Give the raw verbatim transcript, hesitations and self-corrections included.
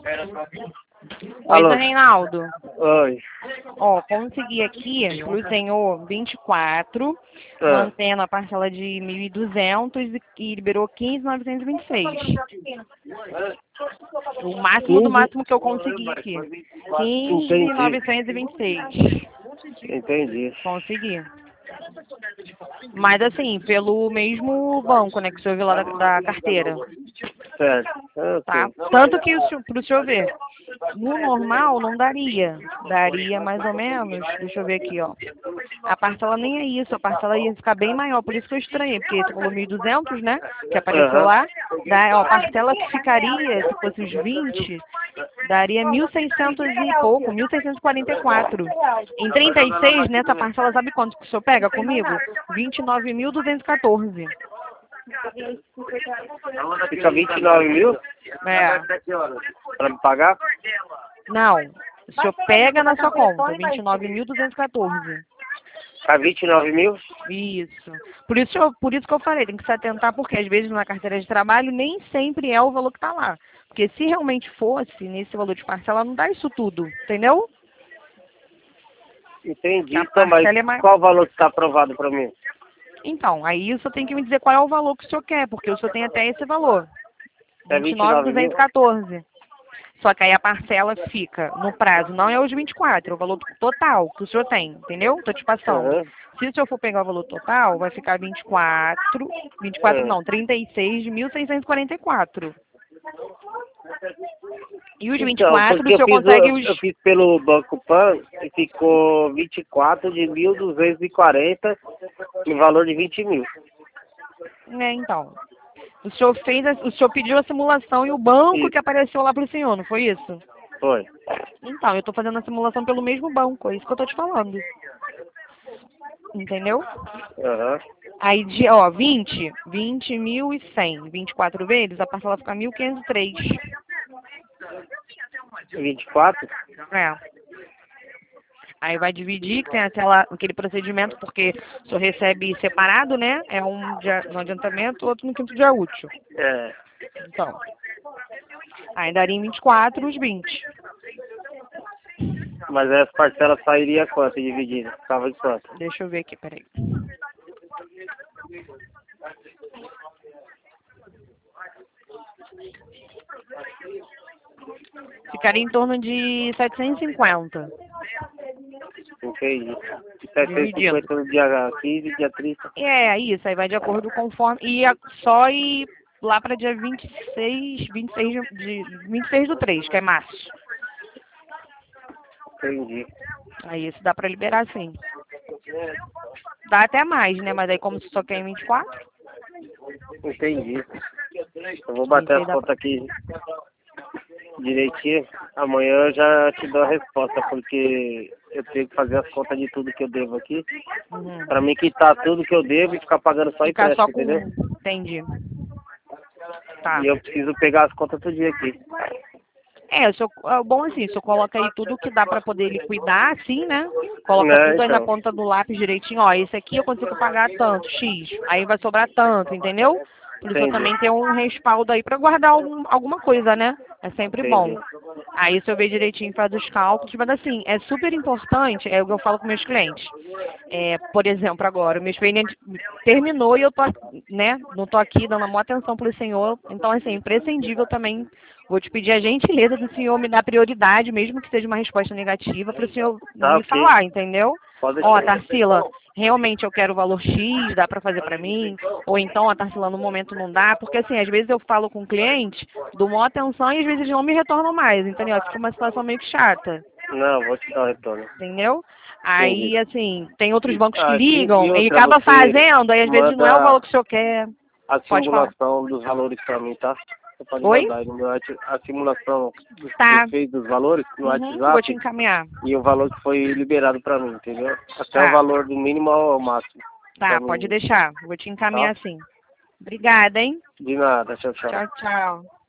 Oi, Alô? seu Reinaldo. Oi. Ó, consegui aqui pro senhor vinte e quatro, Ah, mantendo a parcela de mil e duzentos e e liberou quinze mil novecentos e vinte e seis. O máximo do quinze? máximo que eu consegui aqui. quinze mil Entendi. novecentos e vinte e seis. Entendi. Consegui. Mas assim, pelo mesmo banco, né, que o senhor viu lá da, da carteira, Certo. Ah, tá? ok. Tanto que o senhor- pro senhor ver, no normal não daria. Daria mais ou menos, deixa eu ver aqui, ó. A parcela nem é isso, a parcela ia ficar bem maior, por isso que eu estranhei, porque você falou mil e duzentos, né, que apareceu Aham. lá. Da, ó, a parcela que ficaria, se fosse os vinte, daria mil e seiscentos e pouco, mil seiscentos e quarenta e quatro. Em trinta e seis, nessa parcela, sabe quanto que o senhor pega comigo? vinte e nove mil duzentos e quatorze. Fica vinte e nove mil É. pra me pagar? Não, o senhor pega na sua conta, vinte e nove mil duzentos e quatorze. Fica vinte e nove mil? Isso. Por isso, eu, por isso que eu falei, tem que se atentar, porque às vezes na carteira de trabalho nem sempre é o valor que está lá. Porque se realmente fosse nesse valor de parcela, não dá isso tudo, entendeu? Entendi. A Então, mas parcela é mais. qual o valor que está aprovado para mim? Então, aí o senhor tem que me dizer qual é o valor que o senhor quer, porque o senhor tem até esse valor. É vinte e vinte e nove mil nove mil? duzentos e quatorze. Só que aí a parcela fica no prazo, não é os vinte e quatro, é o valor total que o senhor tem, entendeu? Estou te passando. Aham. Se o senhor for pegar o valor total, vai ficar vinte e quatro, vinte e quatro Ah. não, trinta e seis mil seiscentos e quarenta e quatro. E os vinte e Então, quatro, porque o eu senhor fiz, consegue o- os... eu fiz pelo Banco Pan e ficou vinte e quatro de mil duzentos e quarenta no valor de vinte mil. É, então. O senhor fez, a- o senhor pediu a simulação e o banco que Isso, apareceu lá para o senhor, não foi isso? foi. Então, eu estou fazendo a simulação pelo mesmo banco, é isso que eu estou te falando. Entendeu? Aham. Aí, de, ó, vinte, vinte mil e cem, vinte e quatro vezes, a parcela fica mil quinhentos e três. vinte e quatro? É. Aí vai dividir, que tem aquela, aquele procedimento, porque o senhor recebe separado, né? É um dia, no adiantamento, outro no quinto dia útil. É. Então, aí daria em vinte e quatro os vinte. Mas essa parcela sairia quanto dividida? Ficava em quanto? Deixa eu ver aqui, peraí. Ficaria em torno de setecentos e cinquenta. Entendi. setecentos e Dividindo. cinquenta no dia quinze, dia trinta. É, isso, aí vai de acordo conforme. E a- só ir lá para dia vinte e seis, vinte e seis de, vinte e seis do três, que é março. Entendi. Aí isso dá para liberar sim. Dá até mais, né? Mas aí como se só quer em vinte e quatro, Entendi. Eu vou aí bater isso aí as dá pra... contas aqui direitinho. Amanhã eu já te dou a resposta, porque eu tenho que fazer as contas de tudo que eu devo aqui. Uhum. Pra mim quitar tudo que eu devo e ficar pagando só Ficar só empréstimo, com... entendeu? Entendi. Tá. E eu preciso pegar as contas todo dia aqui. É, o senhor, é bom assim, o senhor coloca aí tudo que dá para poder liquidar, assim, né? Coloca Né, tudo aí na então. ponta do lápis direitinho, ó, esse aqui eu consigo pagar tanto, X, aí vai sobrar tanto, entendeu? Por isso eu Entendi. também ter um respaldo aí para guardar algum, alguma coisa, né? É sempre bom. Entendi. Aí se eu ver direitinho, faz os cálculos, mas assim, é super importante, é o que eu falo com meus clientes. É, por exemplo, agora, o meu expediente terminou e eu tô, né, não tô aqui dando a maior atenção pro senhor, então assim, é imprescindível também. Vou te pedir a gentileza do senhor me dar prioridade, mesmo que seja uma resposta negativa, para o senhor Tá me ok. falar, entendeu? Pode Ó, deixar. Tarsila, realmente eu quero o valor X, dá para fazer para mim? Ou então, a Tarsila, no momento não dá, porque assim, às vezes eu falo com o cliente, dou uma atenção e às vezes eles não me retornam mais, entendeu? Fica uma situação meio que chata, Não, vou te dar o retorno. entendeu? Entendi. Aí, assim, tem outros E, bancos que ah, e, e ligam e outra, acaba você fazendo, aí às vezes não é o valor manda que o senhor quer. a Pode falar. simulação dos valores pra mim, tá? Você pode Oi? mandar aí no meu WhatsApp a simulação dos que Tá. você fez dos valores no Uhum, vou te WhatsApp encaminhar. e o valor que foi liberado pra mim, entendeu? Até o Tá. valor do mínimo ao máximo. Pra Tá, pode mim, deixar. Vou te tá? encaminhar sim. Obrigada, hein? De nada, tchau, tchau. Tchau, tchau.